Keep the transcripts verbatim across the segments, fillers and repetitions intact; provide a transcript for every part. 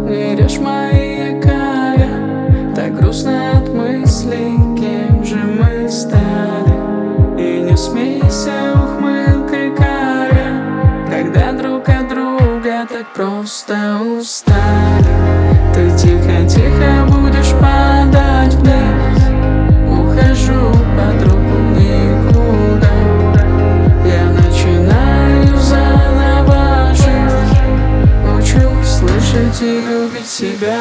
Берешь мои якоря, так грустно от мыслей, кем же мы стали. И не смейся ухмылкой каря, когда друг от друга так просто устали. Ты тихо-тихо будешь падать вниз, ухожу под руку никуда. Я начинаю заново жить, учусь слышать и любить себя.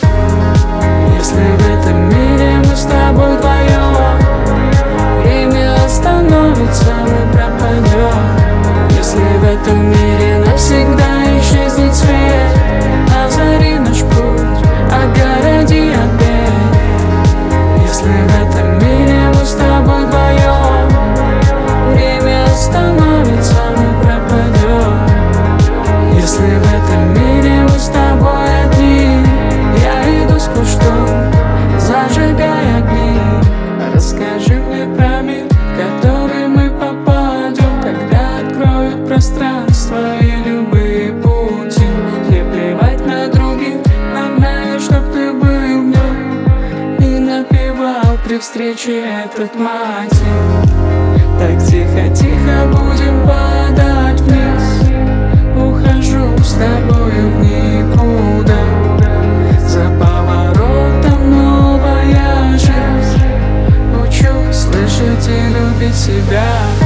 Если в этом мире мы с тобой вдвоем, время остановится, мы пропадем. Если в этом мире навсегда исчезнет свет, озари наш путь, огороди от бед. Если в этом мире мы с тобой вдвоем, время остановится, мы пропадем. Если в этом мире мы с тобой одни, я иду с кустом, зажигая огни. Расскажи мне про мир, в который мы попадем, когда откроют пространство и любые пути. Не плевать на других, нам надо, чтоб ты был в нем и напевал при встрече этот мотив. Так тихо-тихо будем падать вниз, ухожу с тобою в никуда. За поворотом новая жизнь, учусь слышать и любить себя.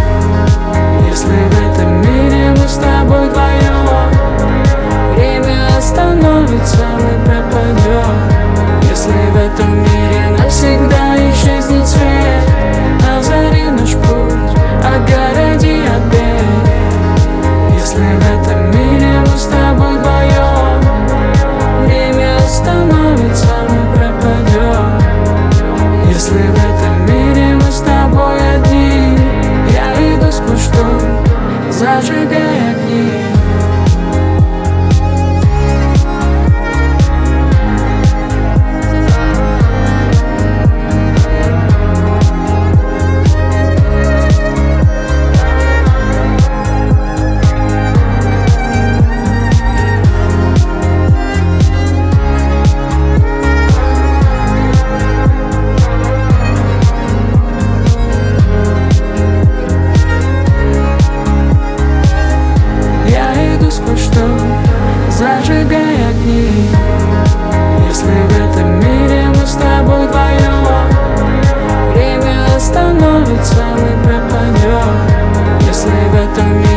Если в этом мире мы с тобой вдвоем, время остановится, мы пропадем. Если в этом мире навсегда исчезнет свет, озари наш путь, огороди от бед. Если в этом мире мы с тобой вдвоем, время остановится, мы пропадем. Если в этом мире мы с тобой одни, я иду с кустом, зажигая огни. Зажигай огни. Если в этом мире мы с тобой вдвоем, время остановится, мы пропадем. Если в этом мире